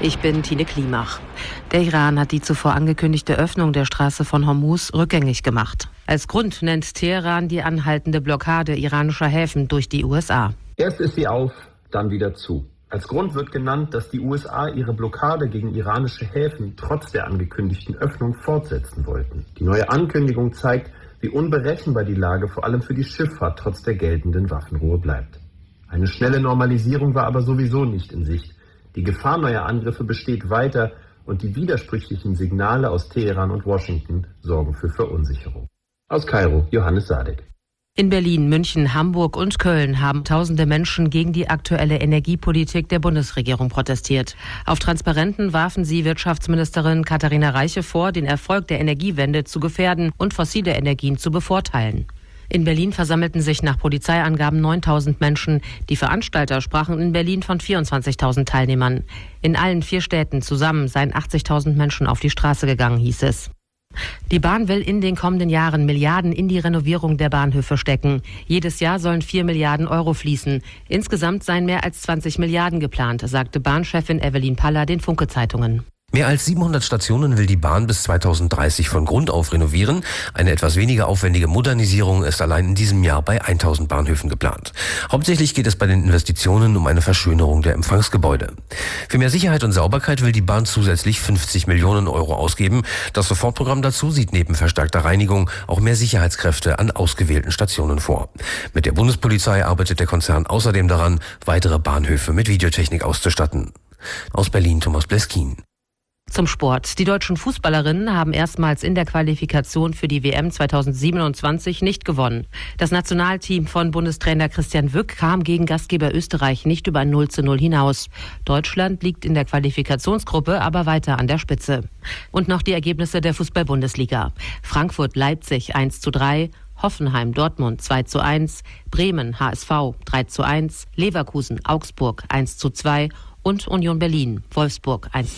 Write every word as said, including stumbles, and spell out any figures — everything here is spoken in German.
Ich bin Tine Klimach. Der Iran hat die zuvor angekündigte Öffnung der Straße von Hormuz rückgängig gemacht. Als Grund nennt Teheran die anhaltende Blockade iranischer Häfen durch die U S A. Erst ist sie auf, dann wieder zu. Als Grund wird genannt, dass die U S A ihre Blockade gegen iranische Häfen trotz der angekündigten Öffnung fortsetzen wollten. Die neue Ankündigung zeigt, wie unberechenbar die Lage vor allem für die Schifffahrt trotz der geltenden Waffenruhe bleibt. Eine schnelle Normalisierung war aber sowieso nicht in Sicht. Die Gefahr neuer Angriffe besteht weiter und die widersprüchlichen Signale aus Teheran und Washington sorgen für Verunsicherung. Aus Kairo, Johannes Sadek. In Berlin, München, Hamburg und Köln haben tausende Menschen gegen die aktuelle Energiepolitik der Bundesregierung protestiert. Auf Transparenten warfen sie Wirtschaftsministerin Katharina Reiche vor, den Erfolg der Energiewende zu gefährden und fossile Energien zu bevorteilen. In Berlin versammelten sich nach Polizeiangaben neuntausend Menschen. Die Veranstalter sprachen in Berlin von vierundzwanzigtausend Teilnehmern. In allen vier Städten zusammen seien achtzigtausend Menschen auf die Straße gegangen, hieß es. Die Bahn will in den kommenden Jahren Milliarden in die Renovierung der Bahnhöfe stecken. Jedes Jahr sollen vier Milliarden Euro fließen. Insgesamt seien mehr als zwanzig Milliarden geplant, sagte Bahnchefin Evelyn Paller den Funke-Zeitungen. Mehr als siebenhundert Stationen will die Bahn bis zweitausenddreißig von Grund auf renovieren. Eine etwas weniger aufwendige Modernisierung ist allein in diesem Jahr bei tausend Bahnhöfen geplant. Hauptsächlich geht es bei den Investitionen um eine Verschönerung der Empfangsgebäude. Für mehr Sicherheit und Sauberkeit will die Bahn zusätzlich fünfzig Millionen Euro ausgeben. Das Sofortprogramm dazu sieht neben verstärkter Reinigung auch mehr Sicherheitskräfte an ausgewählten Stationen vor. Mit der Bundespolizei arbeitet der Konzern außerdem daran, weitere Bahnhöfe mit Videotechnik auszustatten. Aus Berlin Thomas Bleskin. Zum Sport. Die deutschen Fußballerinnen haben erstmals in der Qualifikation für die W M zweitausendsiebenundzwanzig nicht gewonnen. Das Nationalteam von Bundestrainer Christian Wück kam gegen Gastgeber Österreich nicht über ein null zu null hinaus. Deutschland liegt in der Qualifikationsgruppe aber weiter an der Spitze. Und noch die Ergebnisse der Fußball-Bundesliga. Frankfurt-Leipzig eins zu drei, Hoffenheim-Dortmund zwei zu eins, Bremen-H S V drei zu eins, Leverkusen-Augsburg eins zu zwei und Union Berlin-Wolfsburg eins zu eins.